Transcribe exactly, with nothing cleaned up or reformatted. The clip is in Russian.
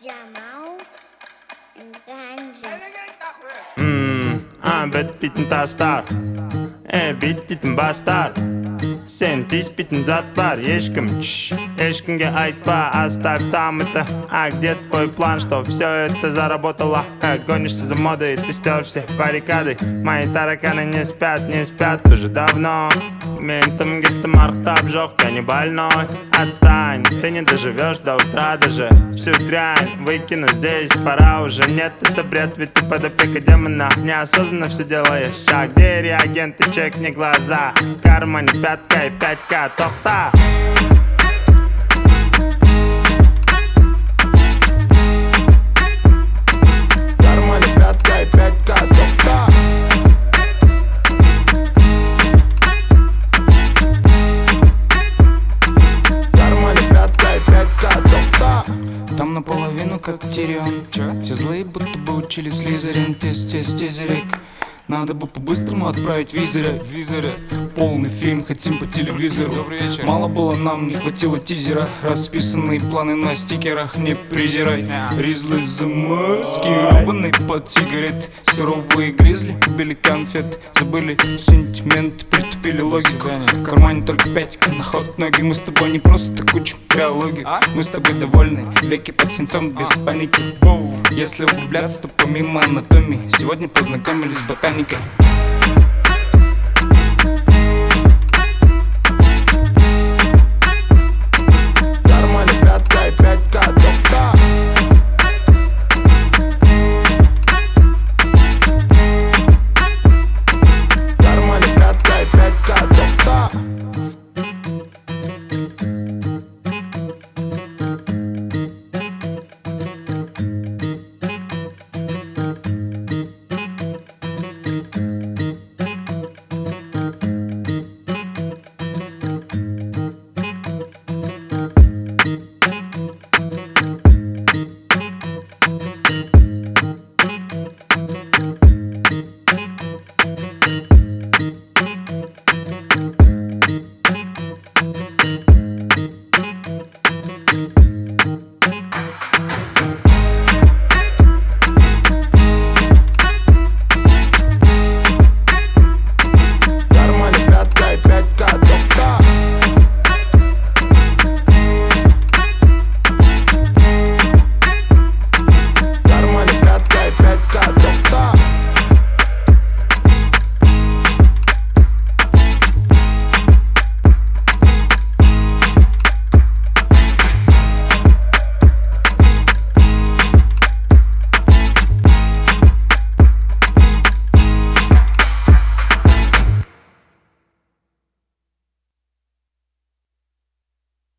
Jamal and Ganji. Mmm, ah, bet bitten tastar. Э, биттитін бастар. Сен тиспитін зат бар. Ешкім, чш, ешкімге айтпа. Оставь там это. А где твой план, что все это заработало? Как гонишься за модой, ты стер все баррикады. Мои тараканы не спят, не спят уже давно. Ментом где-то мархтаб жёг, я не больной. Отстань, ты не доживешь до утра даже. Всю дрянь выкину здесь, пора уже. Нет, это бред, ведь ты под опекой демона. Неосознанно все делаешь. А где реагенты, чекни глаза. В кармане пятка и пятька, тохта. В кармане пятка и пятька, тохта. В кармане пятка и пятька, тохта. Там наполовину как Тирион. Че? Все злые будто бы учили Слизерин. Тез, тез, тезерик. Надо бы по-быстрому отправить визоры. Визоры. Полный фильм, хотим по телевизору. Добрый вечер. Мало было, нам не хватило тизера. Расписанные планы на стикерах, не презирай. Ризлы за маски, рубаный под сигарет. Суровые гризли, били конфет. Забыли сентимент, притупили логику. В кармане только пятика, на ход ноги. Мы с тобой не просто кучу биологии. Мы с тобой довольны, веки под свинцом без паники. Если углубляться, то помимо анатомии сегодня познакомились с ботаникой.